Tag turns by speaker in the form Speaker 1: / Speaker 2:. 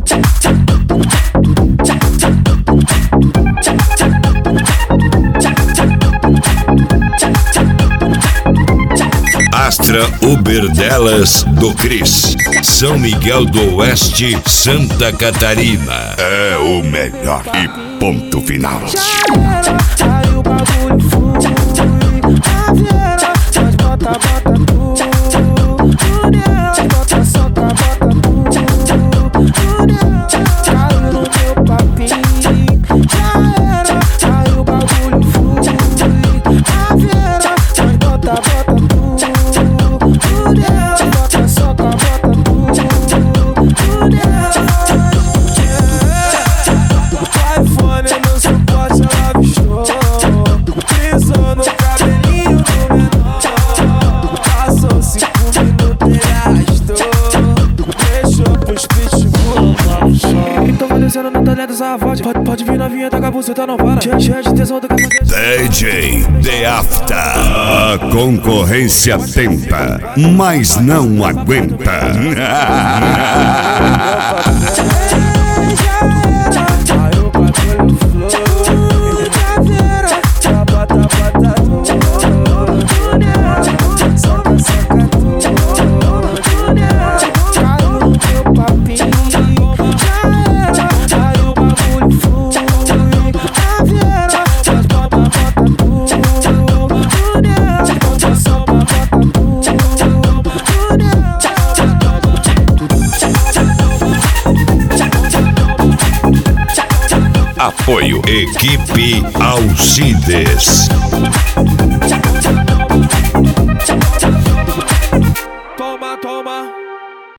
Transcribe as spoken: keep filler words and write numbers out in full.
Speaker 1: Astra Uber delas do Cris, São Miguel do Oeste, Santa Catarina.
Speaker 2: É o melhor e ponto final.
Speaker 3: Aí o bagulho flui, a vieira, mas bota, bota tudo. Tudo bota, solta, bota tudo. Tudo caiu no meu papinho. Já era, aí o bagulho flui, a vieira, mas bota, bota tudo. Tudo bota, solta, bota tudo. Tudo o iPhone no suporte, ela bichou. Pisou no cabelinho do menor. Passou cinco minutos e arrastou. Deixou pros pitbull no chão. Tô parecendo no talento essa voz. Pode, pode vir novinha, tá com a buceta, não para. Cheio, cheio de tesão do que
Speaker 1: D J The After. A concorrência tenta, mas não aguenta. Apoio Equipe Alcides.